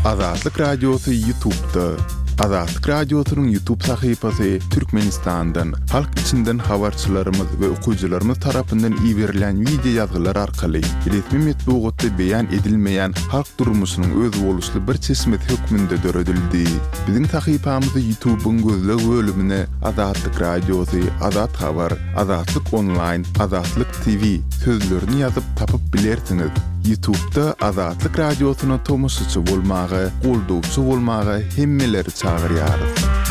Azatlyk Radyosu YouTube'da. Azatlyk Radyosu'nun YouTube sayfasy Türkmenistan'dan, halk içinden habarçylarymyz we okuyjylarymyz tarapyndan ýiberilen video ýazgylar arkaly resmi metbuatda beýan edilmeýän halk durmuşynyň öz boluşly bir çeşmet hökmünde döredildi. Biziň sayfamyzy YouTube'un gözleg bölümine Azatlyk Radyosu, Azat Habar, Azatlyk Online, Azatlyk TV sözlerini ýazyp tapyp bilersiňiz. YouTube'da Azatlyk Radyosu'na tomoşçy bolmagy, goldowçy bolmagy hemmeleri çağırýarys.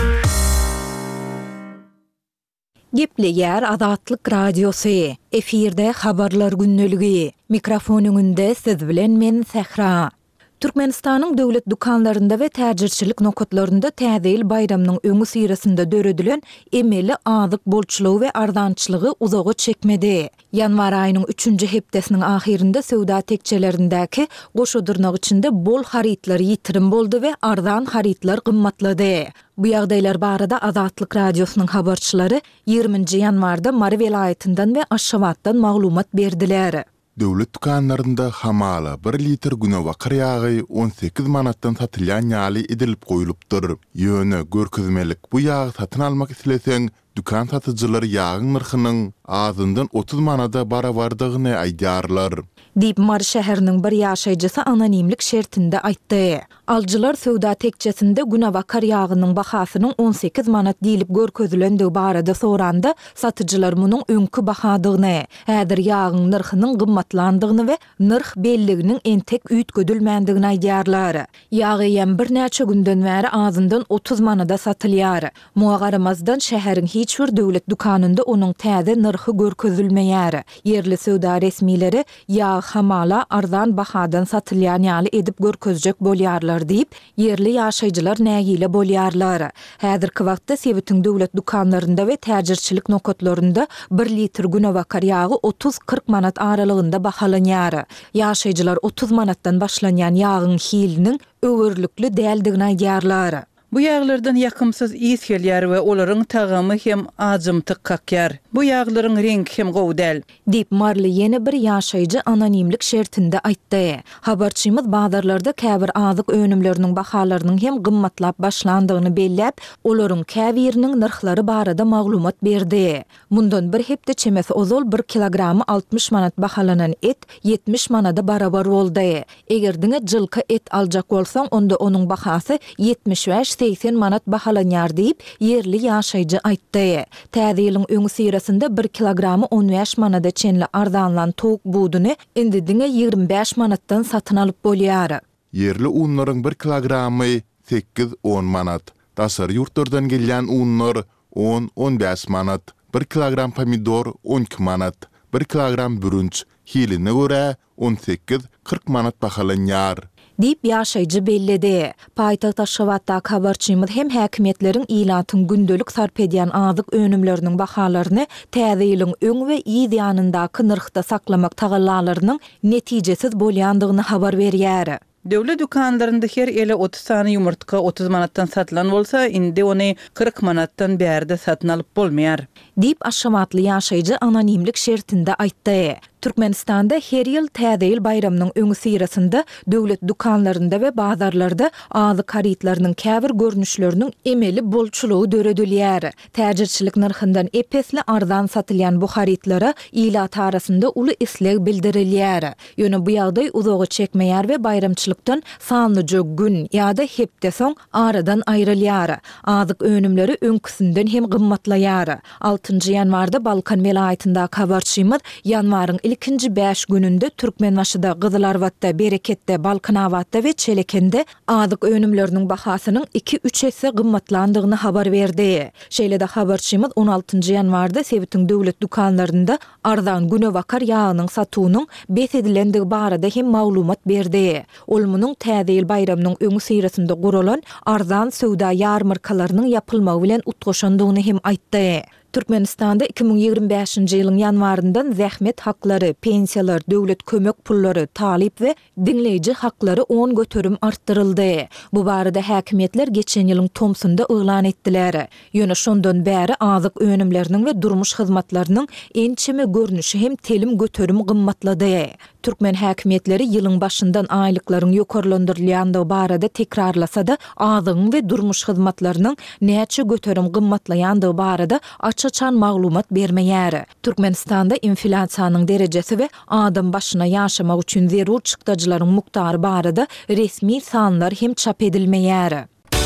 Gepleýär Azatlyk Radyosu. Efirde habarlar günneligi. Mikrofon öňünde siz bilen men Sehra. Türkmenistanyň döwlet dukanlarynda we täjirçilik nokatlarynda täze bayramynyň öňü sirasynda döredilen emeli azyk bolçulugy we ardançylygy uzaga çekmedi. Yanvar aýynyň 3-nji hepdesiniň ahirinde söwda tekçelerindäki goşudurnak içinde bol haritler ýitirim boldy we ardan haritler gymmatlady. Bu ýagdaýlar barada Azatlyk Radyosunyň habarçylary 20-nji ýanwarda Mary welaýatyndan we Aşgabatdan maglumat berdiler. Döwlet dukanlarynda hamala 1 litr günewakar ýagy 18 manatdan satylýan ýaly edilip goýulypdyr. Ýöne görkezmelik bu ýagy satyn almak isleseň, dukan satyjylary ýagyň narhynyň azyndan 30 manada barabardygyny aýdýarlar. Diýip Mary şäheriniň bir ýaşaýjysy anonimlik şertinde aýtdy. Alçylar söwda tekçesinde günewakar ýagynyň bahasynyň 18 manat diýilip görkezilendigi barada soranda satyjylar munyň öňkü bahadygyny, häzir ýagyň narhynyň gymmatlandygyny we narh belliginiň entek üýtgedilmändigini aýdýarlar. Ýagy ýem bir näçe günden bäri azyndan 30 manada satylýar. Muňa garamazdan şäheriň hiç bir döwlet dukanynda onuň täze narhy görkezilmeýär. Yerli söwda resmileri ýag hamala ardan bahadan satylýan ýaly edip görkezjek bolýarlar diýip yerli ýaşaýjylar nägile bolýarlar. Häzirki wagtda sebetiň döwlet dukanlarynda we täjirçilik nokatlarynda 1 litr günewakar ýagy 30-40 manat aralygynda bahalanýar. Ýaşaýjylar 30 manatdan başlanýan ýagyň hiliniň öwürlükli däldigini aýdýarlar. Bu ýaglardan ýakymsyz iýs gelýär we olaryň tagamy hem ajymtyk kakýar. Bu ýaglaryň rengi hem gowdal. Diýip Marly ýene bir ýaşaýjy anonimlik şertinde aýtdy. Habarçymyz bazarlarda käbir azyk önümleriniň bahalarynyň hem gymmatlap başlandygyny belläp, olaryň käbiriniň narhlary barada maglumat berdi. Mundan bir hepde çemesi ozol 1 kilogramy 60 manat bahalanan et 70 manada barabar boldy. Eger diňe jylky et aljak bolsaň, onda onuň bahasy 75-80 manat bahalanýar diýip yerli ýaşaýjy aýtdy. Täze ýylyň öňü sirasynda 1 kilogramy 15 manada çenli ardanlan towuk buduny indi diňe 25 manatdan satyn alyp bolýar. Yerli unlaryň 1 kilogramy 8-10 manat. Daşary ýurtlardan gelýän unlar 10-15 manat. 1 kilogram pomidor 12 manat. 1 kilogram bürünç hiline görä 18-40 manat bahalanýar. Diýip ýaşaýjy belledi. Paýtaxt Aşgabatda habarçymyz hem häkimetleriň ilatyň gündelik sarp edýän azyk önümleriniň bahalaryny täze ýylyň öň we ýa-ýanyndaky narhda saklamak tagallalarynyň netijesiz bolýandygyny habar berýär. Döwlet dukanlarynda her ele 30 sany ýumurtka 30 manatdan satylan bolsa, indi ony 40 manatdan bärde satyn alyp bolmaýar. Diýip Aşgabatly ýaşaýjy anonimlik şertinde aýtdy. Türkmenistanda her ýyl täze ýyl bayramynyň öňü sirasynda döwlet dukanlarynda we bazarlarda azyk haritlarynyň käbir görnüşleriniň emeli bolçulugy döredilýär. Täjirçilik narhyndan epesli ardan satylýan bu haritlara ilat arasynda uly isleg bildirilýär. Ýöne bu ýagdaý uzaga çekmeýär we bayramçylykdan sanlyjy gün ýa-da hepde soň aradan aýrylýar. Azyk önümleri öňküsinden hem gymmatlaýar. 6-njy ýanwarda Balkan welaýatyndaky habarçymyz ýanwaryň ilkinji 5 gününde Türkmenbaşyda, Gyzylarbatda, Bereketde, Balkanabatda we Çelekende azyk önümleriniň bahasynyň 2-3 esse gymmatlandygyny habar berdi. Şeýle-de habarçymyz 16-njy ýanwarda sebetiň döwlet dukanlarynda ardan günewakar ýagynyň satywynyň besedilendigi barada hem maglumat berdi. Ol munyň täze ýyl bayramynyň öňü sirasynda guralan ardan söwda ýarmarkalarynyň ýapylmagy bilen utgaşandygyny hem aýtdy. Türkmenistanda 2025-nji ýylyň ýanwaryndan zähmet haklary, pensiýalar, döwlet kömek pullary, talip we dinleýiji haklary 10 göterim artdyryldy. Bu barada häkimetler geçen ýylyň tomsunda elan etdiler. Ýöne şondan bäri azyk önümleriniň we durmuş hyzmatlarynyň ençeme görnüşi hem telim göterim gymmatlady. Türkmen häkimetleri ýylyň başyndan aýlyklaryň ýokarlandyrylýandygy barada tekrarlasa-da, azyň we durmuş hyzmatlarynyň näçe göterim gymmatlaýandygy barada açyçan maglumat bermeýär. Türkmenistanda inflasiýanyň derejesi we adam başyna ýaşamak üçin zerur çykdyjylaryň muktary barada resmi sanlar hem çap edilmeýär.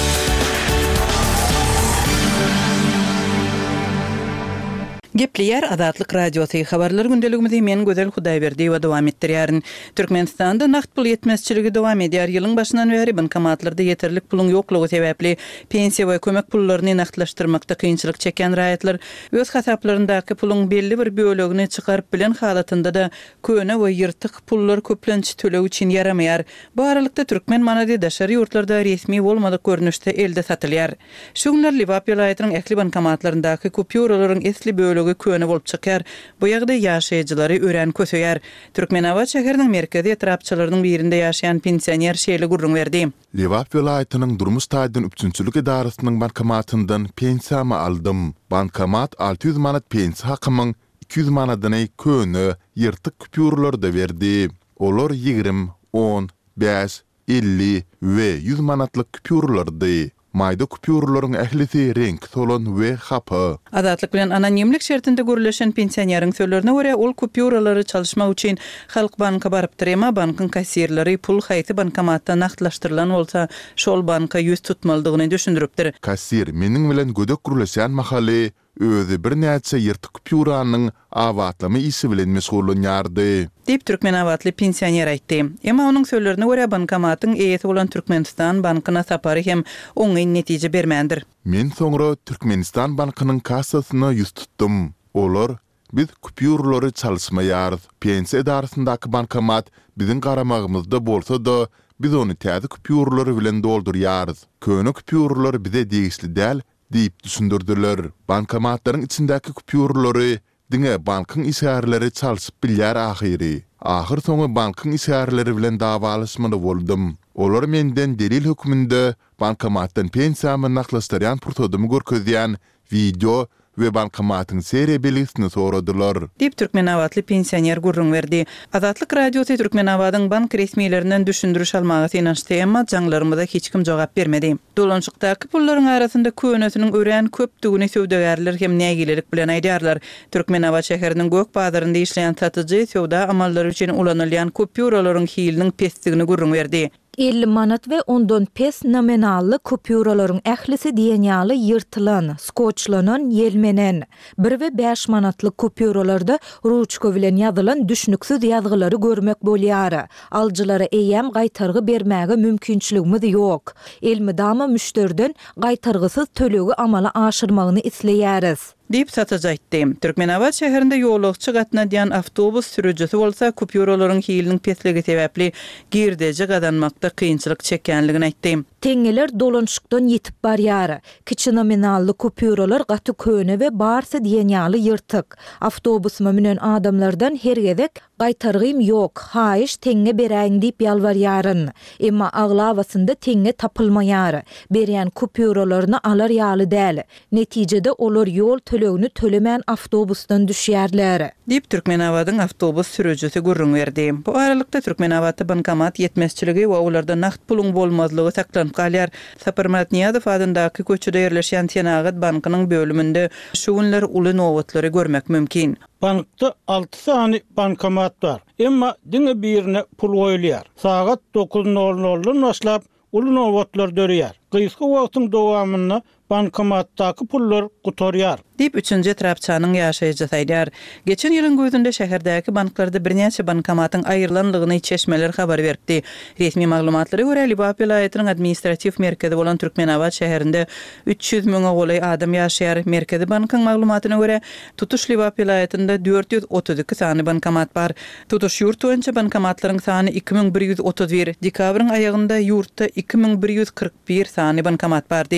Gepleýär Azatlyk radiosy habarlary gündeligimizi men Gözel Hudaýberdi we dowam etdirýärin. Türkmenistanda nakt pul ýetmezçiligi dowam edýär. Ýylyň başyndan beri bankomatlarda ýeterlik puluň ýoklugy sebäpli pensiýa we kömek pullaryny naklaşdyrmakda kynçylyk çeken raýatlar öz hasaplaryndaky puluň belli bir bölegini çykaryp bilen halatynda da köne we ýyrtyk pullar köplençi töleg üçin yaramaýar. Bu aralykda türkmen manady daşary ýurtlarda resmi bolmadyk görnüşde elde satylýar. Şu günler Liwap ýylaýatynyň ähli bankomatlaryndaky kupýuralaryň esli bölegi köne bolup çykýar. Bu ýagda ýaşaýjylary ören kösöýär. Türkmenawat şäheriniň merkezi etrapçylarynyň birinde ýaşaýan pensioner şeýle gurrun berdi. Liwap vilayatynyň durmuş taýdan üçünçülük idarasynyň bankomatyndan pensiýamy aldym. Bankomat 600 manat pensiýa hakymyň 200 manadyny köne ýyrtyk kupýurlarda berdi. Olar 20, 10, 5, 50 we 100 manatlyk kupýurlardy. Mayda kupýurlaryň ählisi renk solan we hapy. Azatlyk bilen anonimlik şertinde görüleşen pensioneryň sözlerine görä ol kupýuralary çalışmak üçin Halk banka barypdyr, emma bankyň kassirleri pul haýsy bankomatda naklaşdyrylan bolsa şol banka ýüz tutmalydygyny düşündiripdir. Kassir meniň bilen gödek gürleşen mahaly özü bir näçe ýyrtyk kupýuranyň awatlamy isi bilen meşgullanýardy. Dip Türkmenawatly pensioner aýtdy. Emma onuň sözlerine görä bankomatyň eýesi bolan Türkmenistan bankyna sapary hem oňy netije bermändir. Men soňra Türkmenistan bankynyň kassasyna ýüz tutdum. Olar biz kupýurlary çalışmaýarys. Pensiýa idarasyndaky bankomat biziň garamagymyzda bolsa da biz onu täze kupýurlary bilen doldurýarys. Köne kupýurlar bize degisli däl diýip düşündirdiler. Bankomatlaryň içindäki kupýurlary diňe bankyň isärleri çalyşyp bilýär ahyry. Ahyr soňy bankyň isärleri bilen dawalaşmady boldum. Olar menden delil hökmünde bankomatdan pensiýamy naklaşdyrýan purtodymy görkezýän video we bankomatyň seriýa belgisini soradylar. Dip Türkmenawatly pensioner gurrun berdi. Azatlyk radiosy Türkmenawatyň bank resmiýetlerinden düşündiriş almagy inançdy, emma jaňlarymyza hiç kim jogap bermedi. Dolançykdaky pullaryň arasynda könesiniň ören köpdigini söwdägärler hem nägilelik bilen aýdýarlar. Türkmenawat şäheriniň gök bazarynda işleýän satyjy söwda amallary üçin ulanylýan kupýuralaryň hiliniň pesdigini gurrun berdi. 50 manat we ondan pes nominally kupýuralaryň ählisi diýenýaly ýyrtylan, skoçlanan, ýelmenen. 1 we 5 manatlyk kupýuralarda ruçka bilen ýazylan düşnüksiz ýazgylary görmek bolýar. Aljylara eýem gaýtargy bermäge mümkinçiligimiz ýok. Elmidama müşteriden gaýtargysyz tölegi amala aşyrmagyny isleýäris. Dip satyjy aýtdy. Türkmenawat şäherinde ýolagçy gatna diýen awtobus sürüjüsi bolsa kupýuralaryň hiliniň pesligi sebäpli girdeje gadanmakda kynçylyk çekkenligini aýtdy. Teňeler dolanşykdan ýetip barýar. Kiçi nominally kupýuralar gaty köne we barsa diýenýaly ýyrtyk. Awtobusma minen adamlardan hergedek gaýtargym ýok, haýyş teňe beräň diýip ýalbarýaryn. Emma aglawasynda teňe tapylmaýar. Berýän kupýuralaryny alar ýaly däl. Netijede olar ýol tölegini tölemän awtobusdan düşýärler. Dip Türkmenawatyň awtobus sürüjüsi gurrun berdi. Bu aralykda Türkmenawatda bankomat ýetmezçiligi we olarda nakt puluň bolmazlygy saklanyp galýar. Saparmat Niýazow adyndaky köçede ýerleşen Tenagat bankynyň bölüminde şu günler uly nowatlary görmek mümkin. Bankda 6 sany bankomat bar. Emma diňe birine pul goýulýar. Sagat 9:00-dan başlap uly nowatlar dörýär. Gysga wagtyň dowamyny bankomatdaky pullar gutarýar. Dip 3-nji etrapçanyň ýaşaýjy saýdar. Geçen ýylyň gözünde şäherdäki banklarda birnäçe bankomatyň aýrylanlygyny çeşmeler habar berdi. Resmi maglumatlary görä Liwap vilayatynyň administrativ merkezi bolan Türkmenawat şäherinde 300 000 golay adam ýaşaýar. Merkezi bankyň maglumatyna görä tutuş Liwap vilayatynda 432 sany bankomat bar. Tutuş ýurt boýunça bankomatlaryň sany 2131. Dekabrň aýagynda ýurtda 2141 sany bankomat bardy.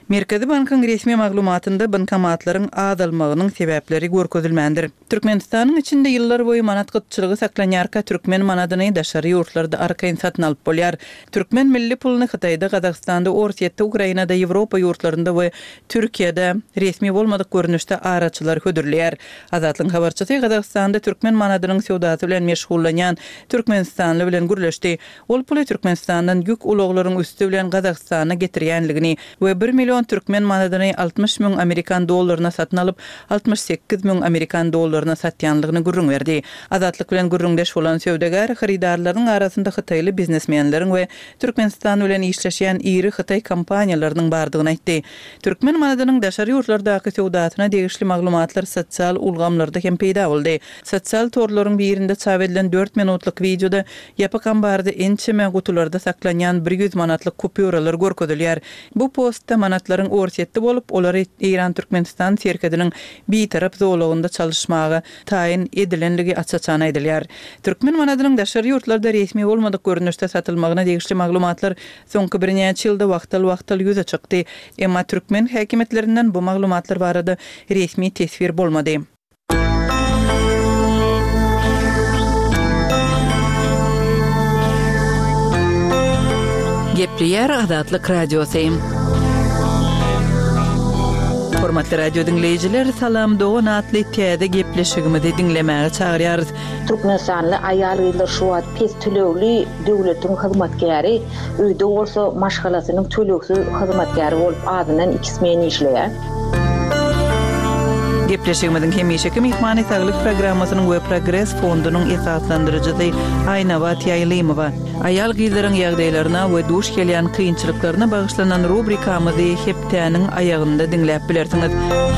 Merkezi Bankın resmi maglumatında bankomatların azalmagynyň sebäpleri görkezilmändir. Türkmenistanyň içinde ýyllar boyu manat gytçylygy saklanýarka türkmen manadyny daşary ýurtlarda arkaýyn satyn alyp bolýar. Türkmen milli puluny Hytaýda, Gazagstanda, Orsiýetde, Ukrainada, Ýewropa ýurtlarynda we Türkiýede resmi bolmadyk görnüşde araçylar hödürlýär. Azatlyň habarçysy Gazagstanda türkmen manadynyň sowdasy bilen meşgullanýan Türkmenistanly bilen gürleşdi. Ol pul Türkmenistandan ýük ulaglaryň üstü bilen Gazagstana getirýänligini we 1 million türkmen manadyny 60 000 Amerikan dollaryna satyn alyp 68 000 Amerikan dollaryna satýanlygyny gürrüň berdi. Azatlyk bilen gürrüňdeş bolan sowdagar haridarlaryň arasynda Hytaýly biznesmenleriň we Türkmenistan bilen işleşýän iri Hytaý kompaniýalarynyň bardygyny aýtdy. Türkmen manadynyň daşary ýurtlardaky sowdasyna degişli maglumatlar sosial ulgamlarda hem peýda boldy. Sosial torlaryň birinde çap edilen 4 minutluk videoda ýapak ambarda ençeme gutularda saklanýan 100 manatlyk kupýuralar görkezilýär. Bu postda manatlaryň orsiýetde bolup, olary İran Türkmenistan serkediniň bir tarap zowlugynda çalışmagy taýin edilenligi açaçan aýdylýar. Türkmen manadynyň daşary ýurtlarda resmi bolmadyk görnüşde satylmagyna degişli maglumatlar soňky bir neçe ýylda wagtal ýüze çykdy. Emma türkmen häkimetlerinden bu maglumatlar barada resmi tesbir bolmady. Gepliyar Azatlyk Radiosu. Hormatly radio dinleyijiler, salam dogan atly täze gepleşigimizi dinlemäge çagyrýarys. Türkmenistanly aýal ýyllar şu wagt pes tölegli döwletiň hyzmatgäri, öýde bolsa maşgalasynyň töleksiz hyzmatgäri bolup adynan 2 men işleýär. Gepleşigimiziň hemişeki mehmany saglyk programmasynyň we Progress fondunyň esaslandyrjysy Aýnawa Tiýaýlymowa aýal gyzlaryň ýagdaýlaryna we duş gelýän kynçylyklaryna bagyşlanan rubrikamyzy hepdäniň aýagynda dinläp bilersiňiz.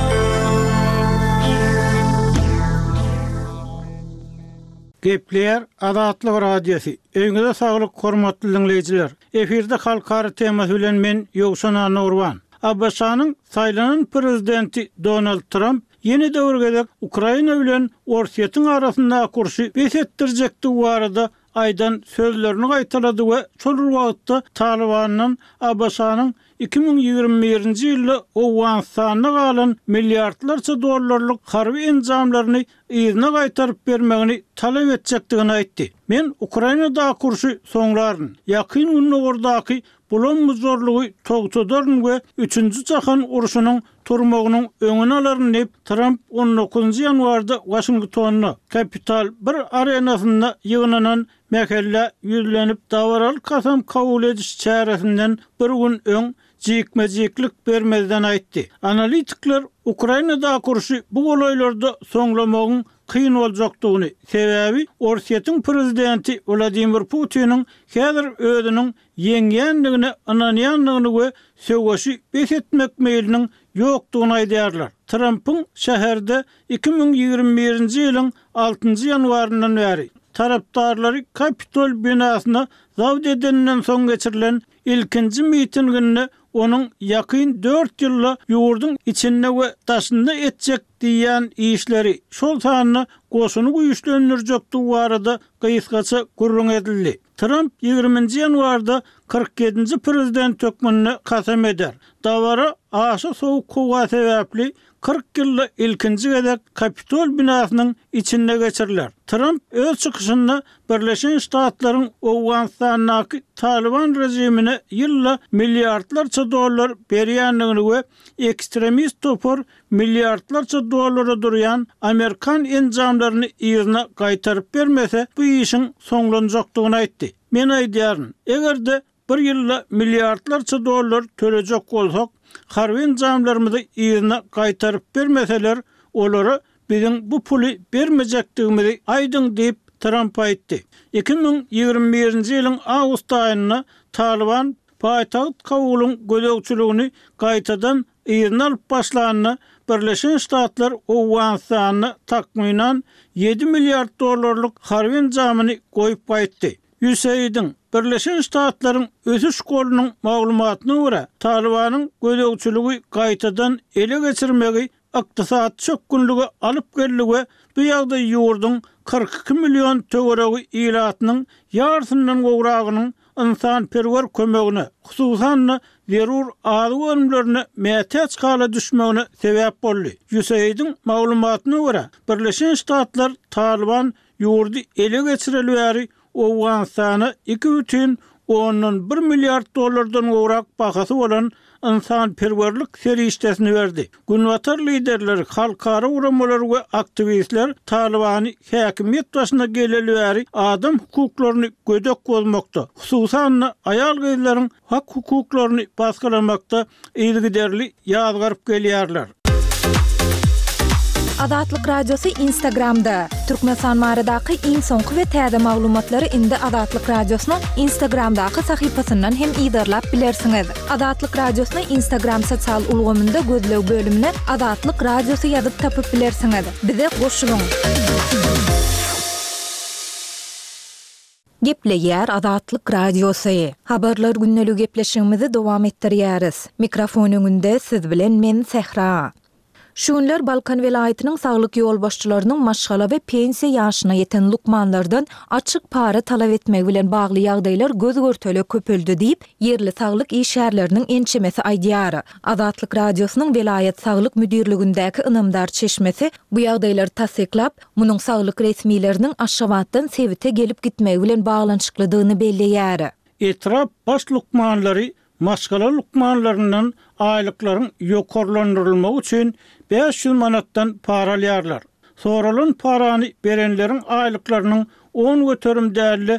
Gepler Azatlyk Radiosu. Öňüňizde saglyk hormatly dinleýijiler. Eferde halkary temasy bilen men Ýogşan Nurwan. Abbasanyň saýlanan prezidenti Donald Trump yeni döwürge Ukraina bilen Orsiýetiň arasynda kurşy besetdirjekdi barada aýdan sözlerini gaýtarady we şol wagtda Talibanyň Abbasanyň 2021-nji ýylda Owganstanda galan milliardlarça dollarlyk harby enjamlaryny ýerine gaýtaryp bermegini talap etjekdigini aýtdy. Men Ukrainada kurşy soňlaryn ýakyn günlerdaky bulan zorluğu togtodarın ve 3. Jahan uruşunun turmagynyň öňüne alaryn dep Trump 19 ýanwarda Washingtonna Kapital bir arenasynda ýygnanan mähelle ýüzlenip davaral kasam kabul ediş çäresinden bir gün öň jikmejiklik bermezden aýtdy. Analitikler Ukrainada kurşy bu golaýlarda soňlamagyň kıyın olacakdygyny, sebäbi Orsiýetiň prezidenti Vladimir Putiniň häzir özüniň ýeňýänligine inanýanlygyny we söwgeşi besetmek meýliniň ýokdugyny aýdýarlar. Trumpyň şäherde 2021-nji ýylyň 6-njy ýanwaryndan bäri tarapdarlary Kapitol binasyna zawd edenden soň geçirilen ilkinji mitinginde onun yakın 4 yılla yurdun içinde ve taşında etjek diýen işleri şol sanyny goşuny güýçlendirjekdi barada gysgaça gurrun edildi. Trump 20-nji ýanwarda 47-nji prezident tökmenine kasam eder. Dawara aşy sowuk kowa sebäpli 40 ýylda ilkinji gezek Kapitol binasynyň içinde geçiriler. Trump öz çykyşynda Birleşen Ştatlaryň Owganstanyň Taliban rejimine ýylla milliardlarça dollar berýänligini we ekstremist topor milliardlarça dollara durýan Amerikan enjamlaryny ýerine gaýtaryp bermese bu işin soňlanjakdygyny aýtdy. Men aýdýaryn, egerde bir ýylda milliardlarça dollar törejek bolsak, harby enjamlarymyzy ýerine gaýtaryp bermeseler, olara biziň bu puly bermejekdigimizi aýdyň diýip Trump aýtdy. 2021-nji ýylyň awgust aýyna Taliban paýtagyt Kabulyň gödekçiligini gaýtadan ýerine alyp başlanyny Birleşen Ştatlar Owganstanyna takminan 7 milliard dollarlyk harby enjamyny goýup aýtdy. USAID'in Birleşen Ştatlaryň ösüş golunyň maglumatyna görä Talibanyň gödekçiligi gaýtadan ele geçirmegi ykdysat çökgünligi alyp geldi we bu ýagdaý ýurdun 42 million töweregi ilatynyň ýartyndan gowragynyň insan perwer kömegine, hususan zerur azy ölümlerine mätäç kala düşmegine sebäp boldy. USAID'in maglumatyna görä, Birleşen Ştatlar Taliban ýurdu ele geçirilýäri Awganistana 2,1 milyard dollardan gowrak bahasy bolan insan perwerlik serişdesini berdi. Günwatar liderleri, halkara uramalar we aktivistler Talibany häkimiýet başyna gelelýäri adam hukuklaryny gödek bolmakda, hususan ayal gyzlaryň hak hukuklaryny baskılamakda ilgiderli ýazgaryp gelýärler. Azatlyk radiosu Instagramda. Türkmenistan maradaky iň soňky we täze maglumatlary indi Azatlyk radiosynyň Instagramdaky sahypasyndan hem ýydarlap bilersiňiz. Azatlyk radiosyny Instagram sosial ulgamynda gözlew bölümine Azatlyk radiosu ýazyp tapyp bilersiňiz. Bize goşulyň. Gepleýär Azatlyk radiosu. Habarlar günnelik gepleşigimizi dowam etdirýäris. Mikrofon öňünde siz bilen men Sehra. Şu günler Balkan welaýatynyň saglyk ýolbaşçylarynyň maşgala we pensiýa ýaşyna ýeten lukmanlardan açyk para talap etmek bilen bagly ýagdaýlar göz görtele köpeldi diýip ýerli saglyk işgärleriniň ençemesi aýdýar. Azatlyk radiosynyň welaýat saglyk müdirligindäki ynamdar çeşmesi bu ýagdaýlary tasdiklap, munyň saglyk resmiýleriniň Aşgabatdan Sebite gelip gitmegi bilen baglanşyklydygyny belleýär. Etrap baş lukmanlary maşgala lukmanlarından aylıkların yokorlandırılmak için 500 manattan para alýarlar. Soralan parany berenlerin aylıklarının 10 götürüm däli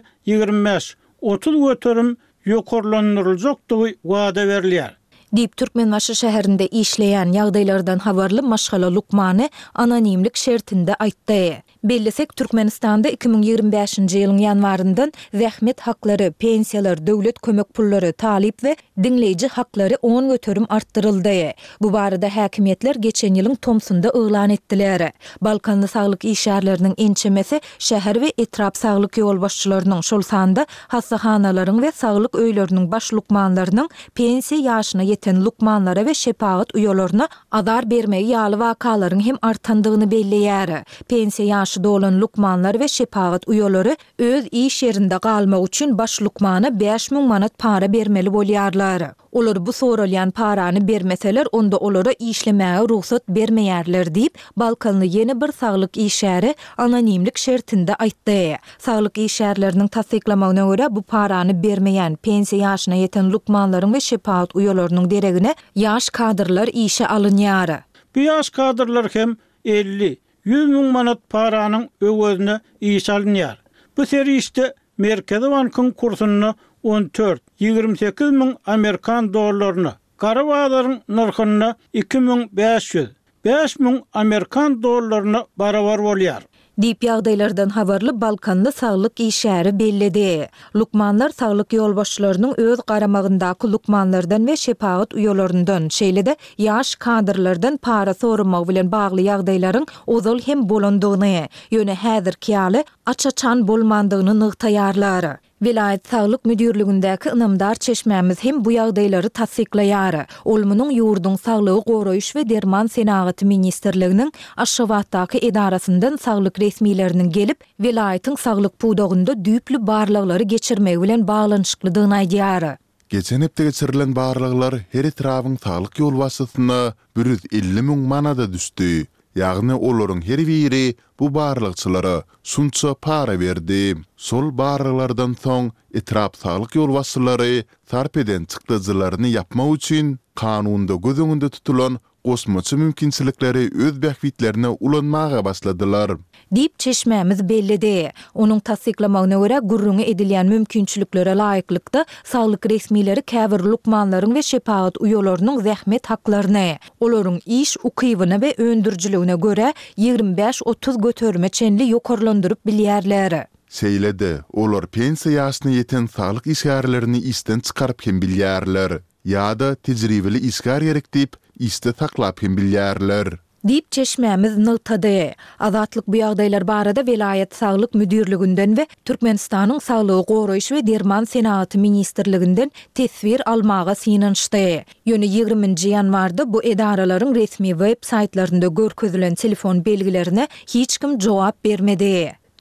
25-30 götürüm yokorlandyryljakdygy wada berilýär. Diýip Türkmenbaşy şäherinde işleýän ýagdaýlardan habarly maşgala lukmany anonimlik şertinde aýtdy. Bellesek Türkmenistanda 2025-nji ýylyň ýanwaryndan zähmet haklary, pensiýalar, döwlet kömek pullary, talip we dinleýiji haklary 10 götürüm artdyryldy. Bu barada häkimiýetler geçen ýylyň Tomsunda ýylan etdiler. Balkanly saglyk işgärleriniň ençemesi şäher we etrap saglyk ýolbaşçylarynyň şol sanda hastahanalaryň we saglyk öýleriniň baş lukmanlarynyň pensiýa ýaşyna ýeten lukmanlara we şepagat üýelerini azar bermegi ýaly wakalaryň hem artandygyny belleýär. Pensiýa dolan lukmanlar we şepagat üýeleri öz iş ýerinde galmak üçin baş lukmana 5000 manat para bermeli bolýarlar. Olar bu soralýan parany bermeseler, onda olara işlemäge ruhsat bermeýärler diýip Balkanly ýene bir saglyk işgäri anonimlik şertinde aýtdy. Saglyk işgärleriniň tasdiklamagyna görä bu parany bermeýän pensiýa ýaşyna ýeten lukmanlaryň we şepagat üýeleriniň deregine ýaş kadrlar işe alynýar. Bu ýaş kadrlar hem 50-100 000 manat paranyň öwözüne iş alynýar. Bu serişde Merkezi Bankyň kursuny 14-28 000 Amerikan dollaryny, gara bazaryň narhyny 2500-5 000 Amerikan dollaryny barabar bolýar. Diýip ýagdaýlardan habarly Balkanly saglyk işgäri belledi. Lukmanlar saglyk ýolbaşçylarynyň öz garamagyndaky lukmanlardan we şepagat üýelerinden, şeýle-de ýaş kadrlardan para soramak bilen bagly ýagdaýlaryň ozal hem bolandygyny, ýöne häzirki ýaly açaçan bolmandygyny nygtaýarlar. Vilayet saglyk müdirligindäki ynamdar çeşmämiz hem bu ýagdaýlary tasdiklaýar. Ol munyň ýurdun saglygy goraýyş we derman senaty ministrliginiň Aşgabatdaky edarasyndan saglyk resmiýleriniň gelip vilayetin saglyk pudagynda düýpli barlyklary geçirmegi bilen baglanşyklydygyny aýdýar. Geçen hepde geçirilen barlyklar her etrabyň saglyk ýol wasatyna 150 000 manada düşdi. Ýagny olaryň her biri bu barlykçylara şunça para berdi. Sol barlyklardan soň etrap saglyk ýol waslary sarp eden çykdyjylaryny yapmak üçin kanunda göz öňünde tutulan gosmaçy mümkinçilikleri öz bähwitlerine ulanmaga başladylar. Diýip çeşmämiz belledi. Onuň tasdiklamagyna görä gurrungy edilýän mümkinçiliklere laýyklykda saglyk resmiýleri käbir lukmanlaryň we şepagat üýeleriniň zähmet haklaryny, olaryň iş ukybyna we öndürjiligine görä 25-30 götürme çenli ýokarlandyryp bilýärler. Seýlede olar pensiýa ýaşyna ýeten saglyk işgärlerini isten çykaryp hem bilýärler. Ýa-da tejribeli işgär gerek diýip iste taklap hem bilýärler. Diýip çeşmämiz nygtady. Azatlyk bu ýagdaýlar barada Vilayet saglyk müdirliginden we Türkmenistanyň saglygy goraýyş we derman senaty ministrliginden tesbir almaga synanşdy. Ýöne 20-nji ýanwarda bu edaralaryň resmi web saytlarynda görkezülen telefon belgilerine hiç kim jogap bermedi.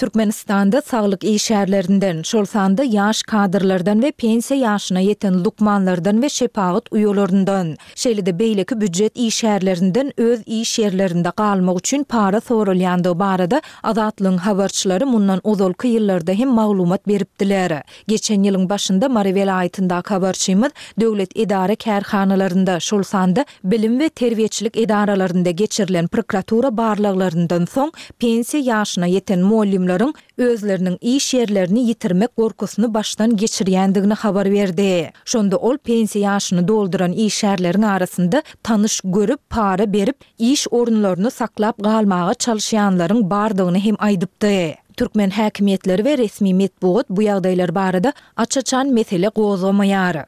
Türkmenistanda saglyk işärlerinden, şolsanda yaş kadrlardan ve pensiya yaşına yeten lukmanlardan ve şepagat uyolarından, şeýle-de beýleki büdjet işärlerinden öz iş yerlerinde galmak üçin para sorulýandygy barada Azatlygyň habarçylary mundan uzalky ýyllarda hem maglumat beripdiler. Geçen ýylyň başynda Mary welaýatynda habarçymyz döwlet edara kärhanalarynda, şolsanda bilim we terbiýetçilik edaralarynda geçirilen prokuratura barlyklaryndan soň pensiya yaşyna yeten muallimlaryň özleriniň iş yerlerini ýitirmek gorkusyny başdan geçirýändigini habar berdi. Şonda ol pensiya yaşyny dolduran işärleriň arasynda tanış görüp para berip iş orunlaryny saklap galmaga çalışýanlaryň bardygyny hem aýdypdy. Türkmen häkimetleri we resmi medpuat bu ýagdaýlar barada açaçan mesele gozamaýar.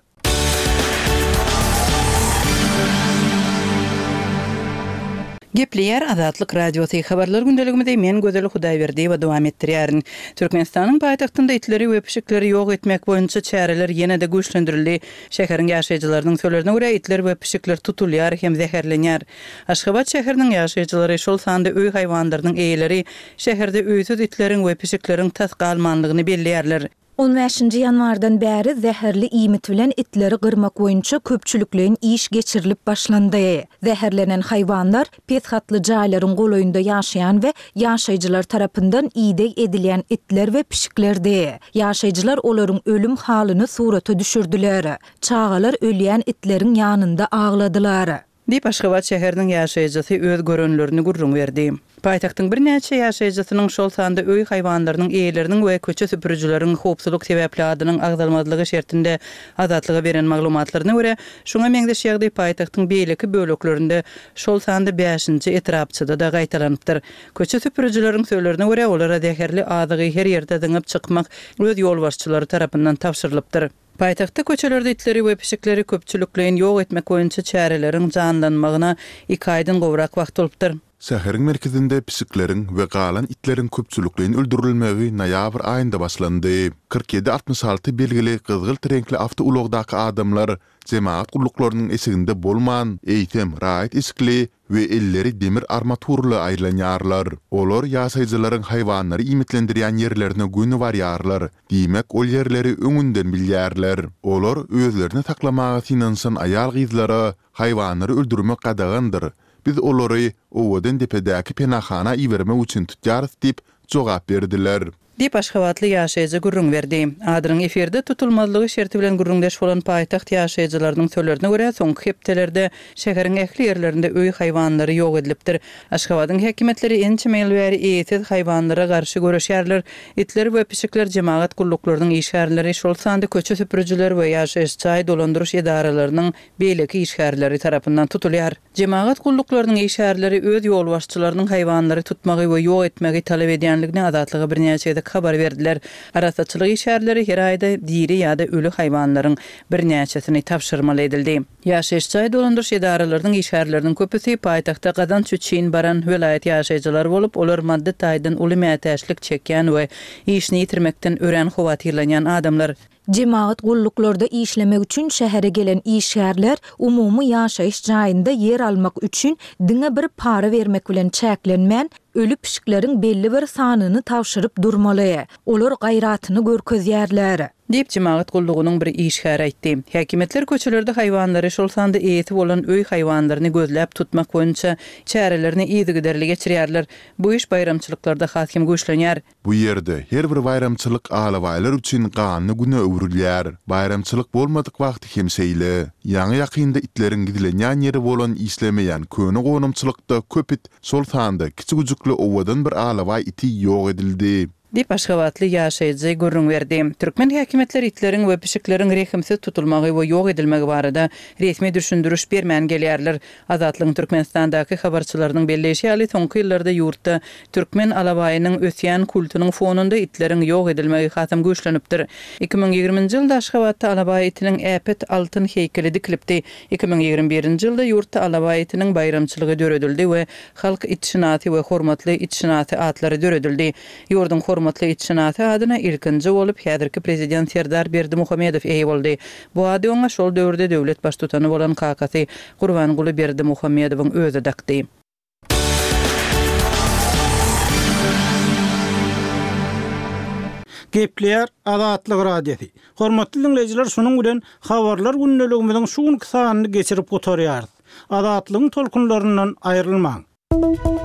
Gepleyer Azatlyk Radiosu habarlar gündeliginde men Gözel Hudaýberdi we dowam etdirýärin. Türkmenistanyň paýtagtynda itleri we pişikleri ýok etmek boýunça çäreler ýene-de güýçlendirildi. Şäheriň ýaşaýjylarynyň söýlerine görä itler we pişikler tutulýar hem zäherlenýär. Aşgabat şäheriniň ýaşaýjylary şol sanda öý haýwanlarynyň eýeleri şäherde öýsüz itleriň we pişiklerin tasgalmanlygyny belliýärler. 15 ýanwardan bäri zäherli iýmit bilen itleri gyrmak boýunça köpçüliklerin iş geçirilip başlandy. Zäherlenen haýwanlar peshatly jaýlaryň golaýynda ýaşaýan we ýaşaýjylar tarapyndan iýdek edilýän itler we pişiklerdi. Ýaşaýjylar olaryň ölüm halyny surata düşürdiler. Çağalar ölýän itleriň ýanynda agladylar. Dip Aşgabat şäheriniň ýaşaýjysy öz görünlerini gurrun berdi. Paýtagtyň bir näçe ýaşaýjysynyň şol sanda öý haýwanlarynyň eýeleriniň we köçe süpürüjüleriň howpsuzlyk sebäpli adynyň agdalmadlygy şertinde Azatlyga beren maglumatlaryna görä, şoňa meňdeş ýagdaý paýtagtyň beýleki böleklerinde şol sanda 5-nji etrapçyda da gaýtalanypdyr. Köçe süpürüjüleriň söýlerine görä, olara zäherli adygy her ýerde diňip çykmak öz ýolbaşçylary tarapyndan tapşyrylypdyr. Paýtagtda köçelerde itleri we pişikleri köpçülikleýin ýok etmek boýunça çäreleriň janlanmagyna 2 aýdan gowrak wagt bolupdyr. Şäheriň merkezinde pişikleriň we galan itleriň köpçülikleýin öldürilmegi noýabr aýynda başlandy. 47-66 belgili kızgıl renkli avto ulogdaky adamlar jemaat gulluklarının esiginde bolman, eýtem, raýat iskli we elleri demir armaturly aýlanýarlar. Olar ýaşaýjylaryň haýwanlary imitlendirýän ýerlerine güni barýarlar. Diýmek, ol ýerleri öňünden bilýärler. Olar özlerini taklamaga synansan aýal gyzlara haýwanlary öldürmek gadagandyr. Biz olary owadan depedäki penahana iwerme üçin tutýarys diýip jogap berdiler. Dip Aşgabatly ýaşaýjy gurrun berdi. Adyryň eferde tutulmalygy şerti bilen gurrundaş bolan paýtaxt ýaşaýjylarynyň söýlerine görä, soňky hepdelerde şäheriň ähli ýerlerinde öý haýwanlary ýok edilipdir. Aşgabatyň häkimetleri ençe meýilbäri eýsiz haýwanlara garşy görüşýärler. Itler we pişikler jemaat gulluklarının işgärleri şol sanda köçe süpürüjüler we ýaşaýyş çaý dolandyryş edaralarynyň beýleki işgärleri tarapyndan tutulýar. Jemaat gulluklarının işgärleri öz ýolbaşçylarynyň haýwanlary tutmagy we ýok etmegi talep edýänligini Azatlyga birnäçe habar berdiler. Arasaçylyk işgärleri her aýda diri ýa-da ölü haýwanlaryň birnäçesini tapşyrmaly edildi. Ýaşaýyş çaý dolandyryş edaralarynyň işgärleriniň köpüsi paýtagtda Gazan çüçin baran welaýat ýaşaýjylary bolup, olar maddi taýdan uly mätäçlik çekýän we işini ýitirmekden ören howatyrlanýan adamlar. Jemaat gulluklarda işlemek üçin şähere gelen işgärler umumy ýaşaýyş jaýynda yer almak üçin diňe bir para vermek bilen çäklenmän ölü pişiklerin belli bir sanyny tapşyryp durmaly. Olar gaýratyny görkezýärler. Dip jemaat gullugynyň bir işgäri aýtdy. Häkimetler köçelerde haýwanlary şol sanda eýeti bolan öý haýwanlaryny gözläp tutmak boýunça çärelerini ýygyderli geçirýärler. Bu iş bayramçylyklarda haskim güýçlenýär. Bu ýerde her bir bayramçylyk alawaýlar üçin ganyny güne öwrülýär. Bayramçylyk bolmadyk wagty hemseýle. Ýaňy ýakynda itleriň gidilenýän ýeri bolan islemeýän köni gonumçylykda köp it şol sanda kiçik owadan bir alawaý iti ýok edildi. Dip Aşgabatly ýaşaýjy gurrun berdi. Türkmen häkimetleri itleriň we pişiklerin rehimsiz tutulmagy we ýok edilmegi barada resmi düşündürüş bermän gelýärler. Azatlygyň Türkmenistandaky habarçylarynyň belleşi ýaly soňky ýyllarda ýurtda türkmen alawaýynyň ösýän kultunyň fonunda itleriň ýok edilmegi hasam güýçlenipdir. 2020-nji ýylda Aşgabatda alawaý itiniň äpet altyn heykeli dikilipdi. 2021-nji ýylda ýurtda alawaý itiniň bayramçylygy döredildi we halk itşinaty we hormatly itşinaty atlary döredildi. Ýurdun hormatly itşinaty adyna ilkinji bolup häzirki prezident Serdar Berdimuhammedow eýe boldy. Bu ady oňa şol döwürde döwlet baştutany bolan kakasy Gurbanguly Berdimuhammedowyň özü dakdy. Gepleýär Azatlyk radiosi. Hormatly dinleýijiler, şonuň bilen habarlar günneligimiziň şuň kysanyny geçirip gotarýar. Azatlygyň tolkunlaryndan aýrylmaň.